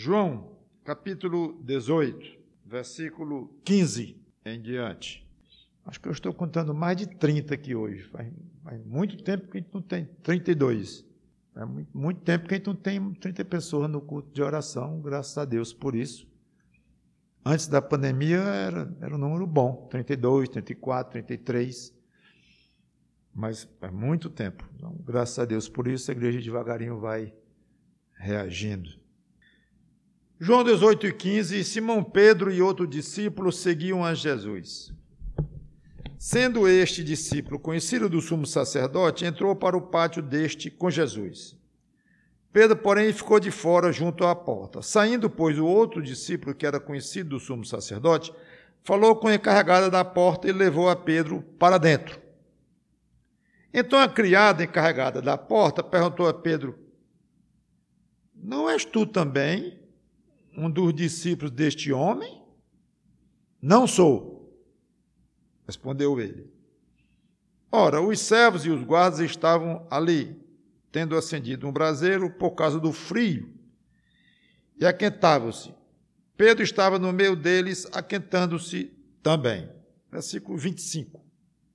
João, capítulo 18, versículo 15 em diante. Acho que eu estou contando mais de 30 aqui hoje. Faz muito tempo que a gente não tem 32. Faz muito tempo que a gente não tem 30 pessoas no culto de oração, graças a Deus por isso. Antes da pandemia era um número bom, 32, 34, 33. Mas faz muito tempo. Então, graças a Deus por isso, a igreja devagarinho vai reagindo. João 18 e 15, Simão Pedro e outro discípulo seguiam a Jesus. Sendo este discípulo conhecido do sumo sacerdote, entrou para o pátio deste com Jesus. Pedro, porém, ficou de fora junto à porta. Saindo, pois, o outro discípulo, que era conhecido do sumo sacerdote, falou com a encarregada da porta e levou a Pedro para dentro. Então a criada encarregada da porta perguntou a Pedro: não és tu também um dos discípulos deste homem? Não sou, respondeu ele. Ora, os servos e os guardas estavam ali, tendo acendido um braseiro por causa do frio, e aquentavam-se. Pedro estava no meio deles, aquentando-se também. Versículo 25.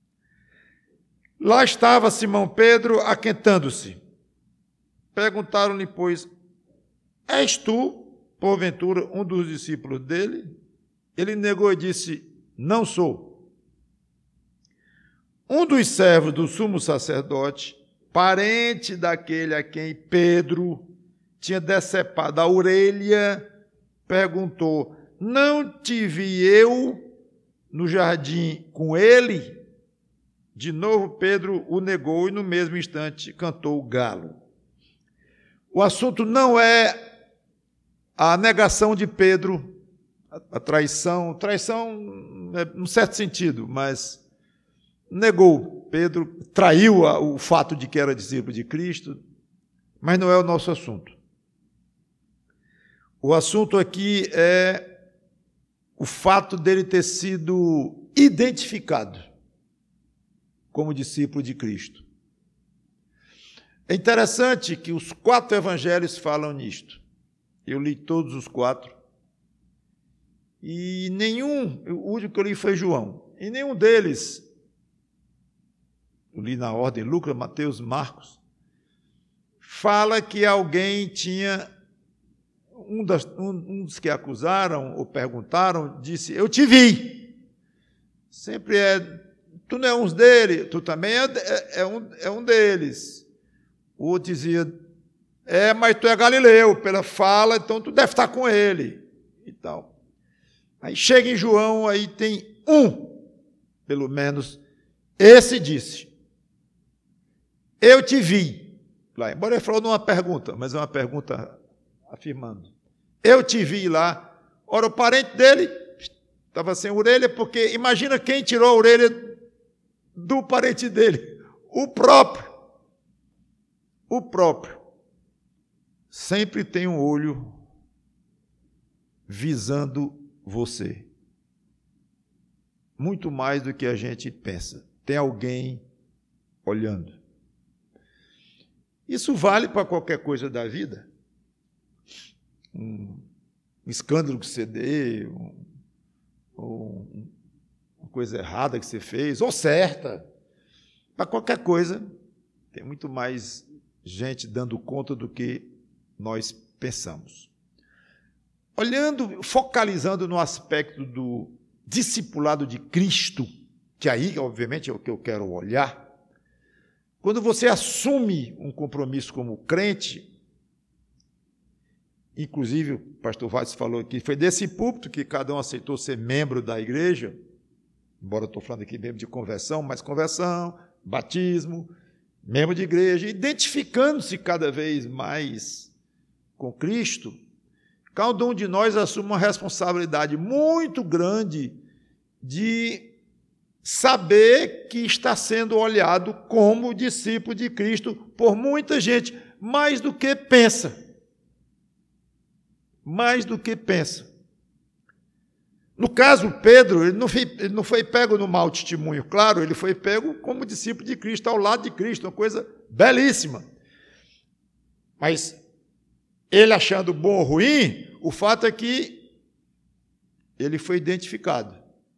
Lá estava Simão Pedro aquentando-se. Perguntaram-lhe, pois, és tu, porventura, um dos discípulos dele? Ele negou e disse, não sou. Um dos servos do sumo sacerdote, parente daquele a quem Pedro tinha decepado a orelha, perguntou, não te vi eu no jardim com ele? De novo, Pedro o negou e, no mesmo instante, cantou o galo. O assunto não é a negação de Pedro, a traição é num certo sentido, mas negou. Pedro traiu o fato de que era discípulo de Cristo, mas não é o nosso assunto. O assunto aqui é o fato dele ter sido identificado como discípulo de Cristo. É interessante que os 4 evangelhos falam nisto. Eu li todos os 4. E o último que eu li foi João. E nenhum deles, eu li na ordem, Lucas, Mateus, Marcos, fala que alguém tinha, um dos que acusaram ou perguntaram, disse, eu te vi. Sempre tu não é um deles, tu também é um deles. O outro dizia, mas tu é Galileu, pela fala, então tu deve estar com ele. E tal. Aí chega em João, aí tem pelo menos, esse disse, eu te vi. Lá, embora ele falou numa pergunta, mas é uma pergunta afirmando. Eu te vi lá. Ora, o parente dele estava sem orelha, porque imagina quem tirou a orelha do parente dele, o próprio. Sempre tem um olho visando você. Muito mais do que a gente pensa. Tem alguém olhando. Isso vale para qualquer coisa da vida. Um escândalo que você dê, uma coisa errada que você fez, ou certa. Para qualquer coisa, tem muito mais gente dando conta do que nós pensamos. Olhando, focalizando no aspecto do discipulado de Cristo, que aí, obviamente, é o que eu quero olhar, quando você assume um compromisso como crente, inclusive o pastor Vaz falou aqui, foi desse púlpito que cada um aceitou ser membro da igreja, embora eu estou falando aqui mesmo de conversão, mas conversão, batismo, membro de igreja, identificando-se cada vez mais com Cristo, cada um de nós assume uma responsabilidade muito grande de saber que está sendo olhado como discípulo de Cristo por muita gente, mais do que pensa. Mais do que pensa. No caso, Pedro, ele não foi pego no mau testemunho, claro, ele foi pego como discípulo de Cristo, ao lado de Cristo, uma coisa belíssima. Mas ele achando bom ou ruim, o fato é que ele foi identificado.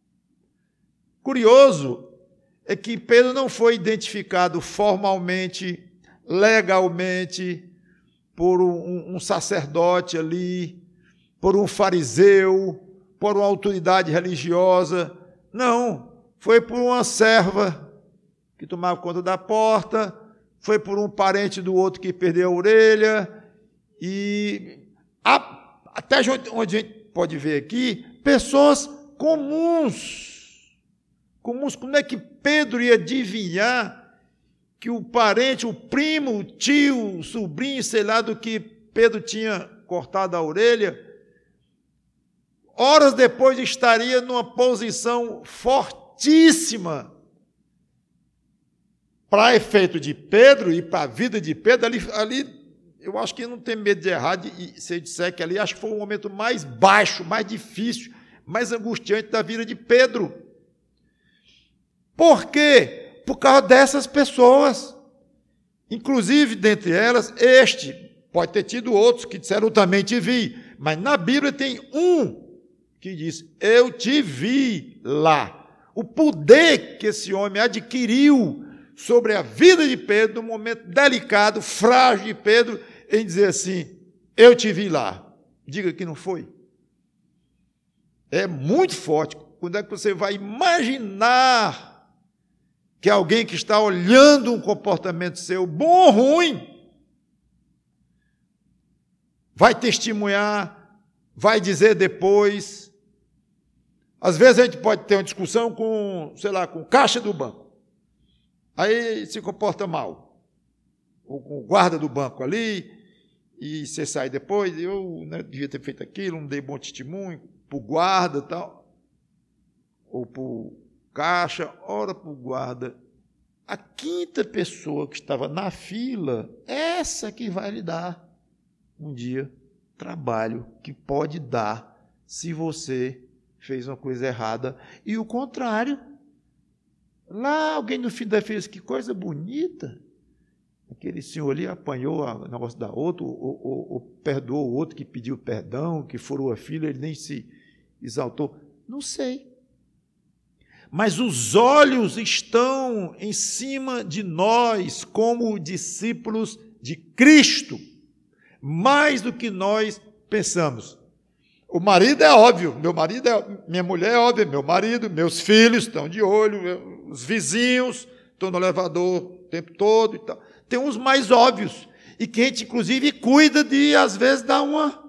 Curioso é que Pedro não foi identificado formalmente, legalmente, por um sacerdote ali, por um fariseu, por uma autoridade religiosa. Não, foi por uma serva que tomava conta da porta, foi por um parente do outro que perdeu a orelha, e até onde a gente pode ver aqui, pessoas comuns. Como é que Pedro ia adivinhar que o parente, o primo, o tio, o sobrinho, sei lá do que Pedro tinha cortado a orelha, horas depois estaria numa posição fortíssima para efeito de Pedro e para a vida de Pedro. Ali eu acho que não tem medo de errar, se eu disser que ali acho que foi o momento mais baixo, mais difícil, mais angustiante da vida de Pedro. Por quê? Por causa dessas pessoas. Inclusive, dentre elas, pode ter tido outros que disseram, eu também te vi. Mas na Bíblia tem um que diz, eu te vi lá. O poder que esse homem adquiriu sobre a vida de Pedro, no momento delicado, frágil de Pedro, em dizer assim, eu te vi lá. Diga que não foi. É muito forte. Quando é que você vai imaginar que alguém que está olhando um comportamento seu, bom ou ruim, vai testemunhar, vai dizer depois. Às vezes a gente pode ter uma discussão com, com o caixa do banco. Aí se comporta mal. Ou com o guarda do banco ali, e você sai depois, eu devia ter feito aquilo, não dei bom testemunho, para o guarda e tal, ou para o caixa, ora para o guarda. A quinta pessoa que estava na fila, essa que vai lhe dar um dia trabalho que pode dar se você fez uma coisa errada. E o contrário, lá alguém no fim da fila disse, que coisa bonita, aquele senhor ali apanhou o negócio da outra, ou perdoou o outro que pediu perdão, que furou a fila, ele nem se exaltou. Não sei. Mas os olhos estão em cima de nós como discípulos de Cristo, mais do que nós pensamos. O marido é óbvio, minha mulher é óbvia, meu marido, meus filhos estão de olho, os vizinhos estão no elevador o tempo todo e tal. Tem uns mais óbvios, e que a gente, inclusive, cuida de, às vezes, dar uma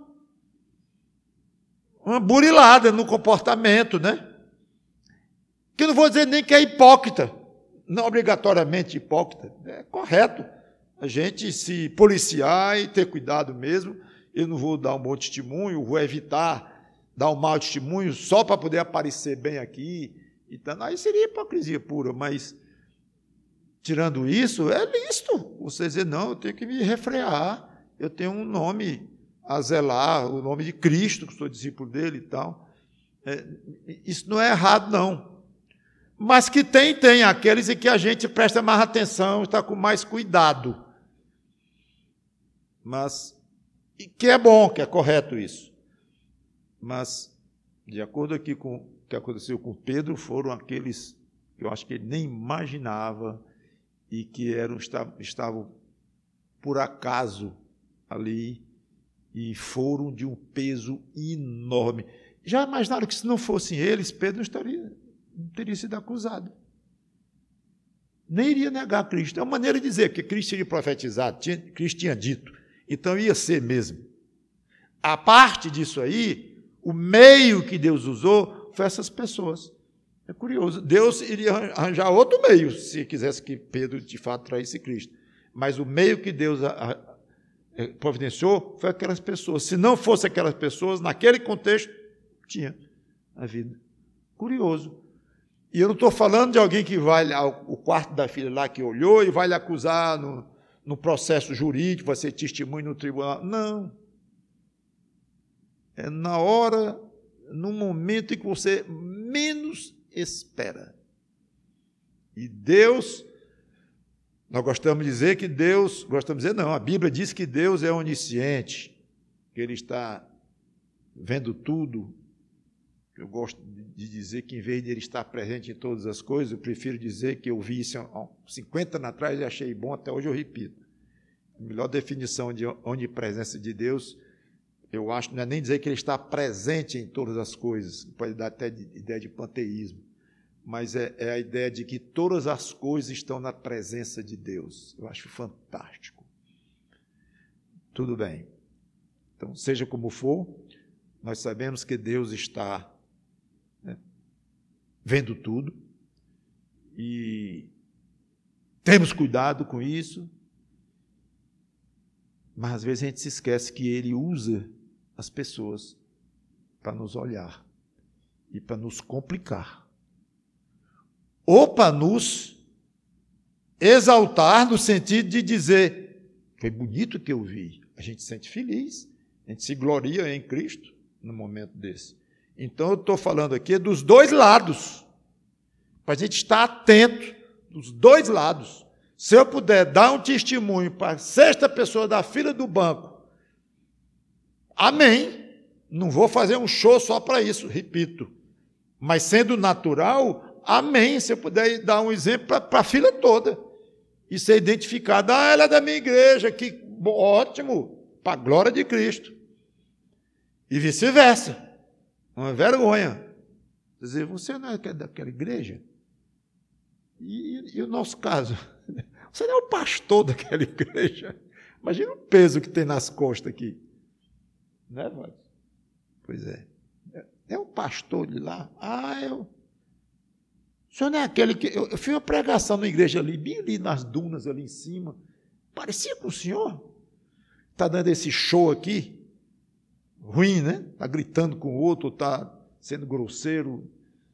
burilada no comportamento, né? Que eu não vou dizer nem que é hipócrita, não obrigatoriamente hipócrita, é correto a gente se policiar e ter cuidado mesmo. Eu não vou dar um bom testemunho, vou evitar dar um mau testemunho só para poder aparecer bem aqui. Então, aí seria hipocrisia pura, mas, tirando isso, é lícito você dizer, não, eu tenho que me refrear, eu tenho um nome a zelar, o nome de Cristo, que sou discípulo dele e tal. Isso não é errado, não. Mas que tem aqueles em que a gente presta mais atenção, está com mais cuidado. Mas, e que é bom, que é correto isso. Mas, de acordo aqui com o que aconteceu com Pedro, foram aqueles que eu acho que ele nem imaginava e que estavam por acaso ali e foram de um peso enorme. Já imaginaram que se não fossem eles, Pedro não teria sido acusado. Nem iria negar Cristo. É uma maneira de dizer, porque Cristo tinha profetizado, Cristo tinha dito. Então ia ser mesmo. A parte disso aí, o meio que Deus usou foi essas pessoas. É curioso. Deus iria arranjar outro meio, se quisesse que Pedro de fato traísse Cristo. Mas o meio que Deus providenciou foi aquelas pessoas. Se não fosse aquelas pessoas, naquele contexto, tinha a vida. Curioso. E eu não estou falando de alguém que vai ao quarto da filha lá, que olhou e vai lhe acusar no processo jurídico, vai ser testemunho no tribunal. Não. É na hora, no momento em que você menos espera. E Deus, nós gostamos de dizer que Deus, a Bíblia diz que Deus é onisciente, que Ele está vendo tudo. Eu gosto de dizer que, em vez de ele estar presente em todas as coisas, eu prefiro dizer que eu vi isso há 50 anos atrás e achei bom, até hoje eu repito. A melhor definição de onipresença de Deus, eu acho, não é nem dizer que ele está presente em todas as coisas, pode dar até ideia de panteísmo, mas é a ideia de que todas as coisas estão na presença de Deus. Eu acho fantástico. Tudo bem. Então, seja como for, nós sabemos que Deus está vendo tudo e temos cuidado com isso, mas às vezes a gente se esquece que Ele usa as pessoas para nos olhar e para nos complicar, ou para nos exaltar no sentido de dizer, foi bonito que eu vi, a gente se sente feliz, a gente se gloria em Cristo no momento desse. Então eu estou falando aqui dos dois lados, para a gente estar atento dos dois lados. Se eu puder dar um testemunho para a sexta pessoa da fila do banco, amém. Não vou fazer um show só para isso, repito. Mas sendo natural, amém. Se eu puder dar um exemplo para a fila toda e ser identificado, ela é da minha igreja, que ótimo, para a glória de Cristo. E vice-versa. Uma vergonha. Dizer, você não é daquela igreja? E o nosso caso? Você não é o pastor daquela igreja. Imagina o peso que tem nas costas aqui. Não é, Vade? Pois é. É o pastor de lá. O senhor não é aquele que... Eu fiz uma pregação na igreja ali, bem ali nas dunas, ali em cima. Parecia com o senhor. Está dando esse show aqui. Ruim, né? Está gritando com o outro, está sendo grosseiro.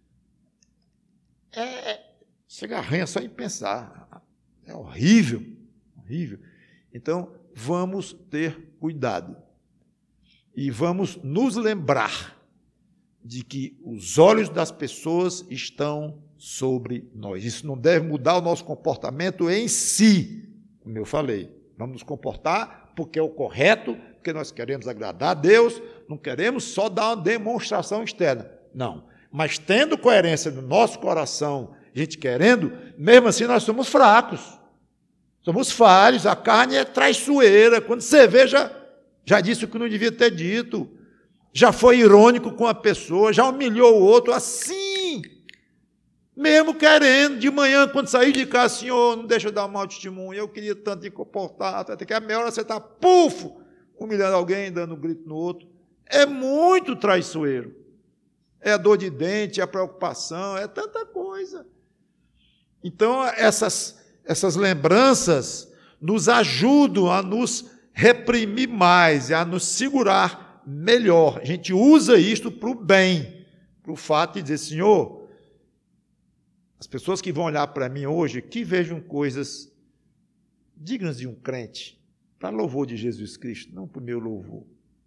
Chega a arranha só em pensar. É horrível, horrível. Então, vamos ter cuidado. E vamos nos lembrar de que os olhos das pessoas estão sobre nós. Isso não deve mudar o nosso comportamento em si, como eu falei. Vamos nos comportar porque é o correto, porque nós queremos agradar a Deus, não queremos só dar uma demonstração externa. Não. Mas tendo coerência no nosso coração, a gente querendo, mesmo assim nós somos fracos. Somos falhos, a carne é traiçoeira. Quando você vê, já disse o que não devia ter dito, já foi irônico com a pessoa, já humilhou o outro, assim, mesmo querendo, de manhã, quando sair de casa, Senhor, não deixa eu dar um mau testemunho, eu queria tanto me comportar, até que a meia hora você está, humilhando alguém, dando um grito no outro. É muito traiçoeiro. É a dor de dente, é a preocupação, é tanta coisa. Então, essas lembranças nos ajudam a nos reprimir mais, a nos segurar melhor. A gente usa isto para o bem, para o fato de dizer, Senhor, as pessoas que vão olhar para mim hoje, que vejam coisas dignas de um crente, para louvor de Jesus Cristo, não para o meu louvor.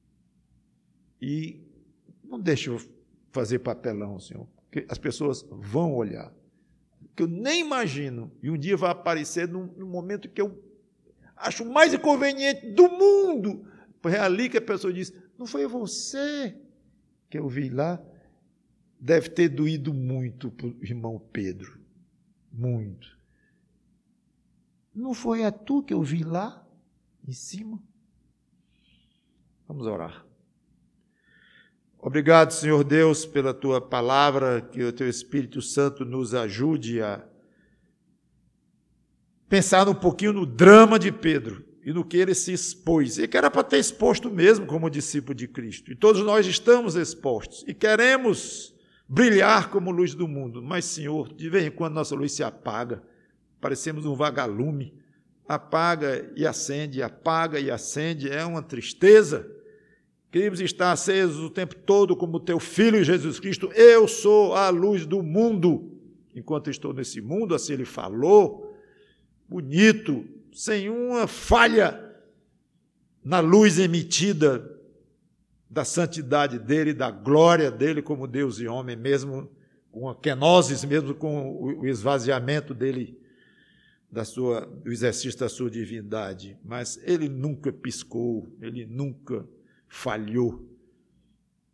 E não deixe eu fazer papelão, Senhor, porque as pessoas vão olhar. Que eu nem imagino, e um dia vai aparecer num momento que eu acho mais inconveniente do mundo. É ali que a pessoa diz, não foi você que eu vi lá? Deve ter doído muito para o irmão Pedro. Muito. Não foi a tu que eu vi lá, em cima? Vamos orar. Obrigado, Senhor Deus, pela Tua palavra, que o Teu Espírito Santo nos ajude a pensar um pouquinho no drama de Pedro e no que ele se expôs. E que era para ter exposto mesmo como discípulo de Cristo. E todos nós estamos expostos e queremos brilhar como luz do mundo. Mas, Senhor, de vez em quando nossa luz se apaga, parecemos um vagalume, apaga e acende, é uma tristeza. Queremos estar acesos o tempo todo como Teu Filho Jesus Cristo. Eu sou a luz do mundo. Enquanto estou nesse mundo, assim Ele falou, bonito, sem uma falha na luz emitida da santidade dEle, da glória dEle como Deus e homem, mesmo com a kenosis, mesmo com o esvaziamento dEle, do exercício da sua divindade. Mas Ele nunca piscou, Ele nunca falhou.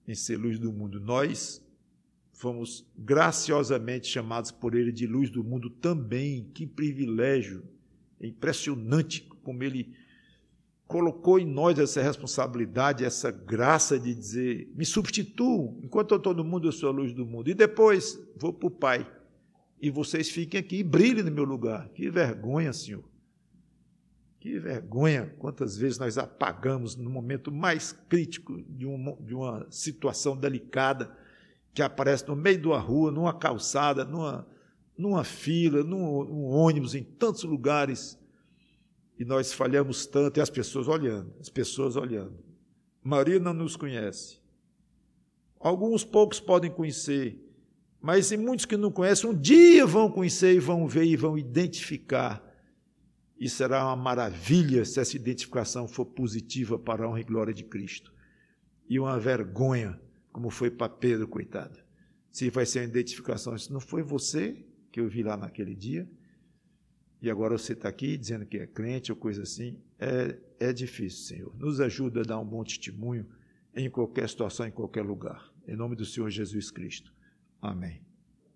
em ser luz do mundo. Nós fomos graciosamente chamados por Ele de luz do mundo também. Que privilégio! É impressionante como Ele colocou em nós essa responsabilidade, essa graça de dizer, me substituo, enquanto eu estou no mundo, eu sou a luz do mundo. E depois vou para o Pai. E vocês fiquem aqui e brilhem no meu lugar. Que vergonha, Senhor. Que vergonha. Quantas vezes nós apagamos no momento mais crítico de uma situação delicada que aparece no meio de uma rua, numa calçada, numa fila, num ônibus, em tantos lugares. E nós falhamos tanto, e as pessoas olhando. Maria não nos conhece. Alguns poucos podem conhecer, mas em muitos que não conhecem, um dia vão conhecer e vão ver e vão identificar. E será uma maravilha se essa identificação for positiva para a honra e glória de Cristo. E uma vergonha, como foi para Pedro, coitado. Se vai ser uma identificação, isso não foi você que eu vi lá naquele dia, e agora você está aqui dizendo que é crente ou coisa assim. É difícil, Senhor. Nos ajuda a dar um bom testemunho em qualquer situação, em qualquer lugar. Em nome do Senhor Jesus Cristo. Amém.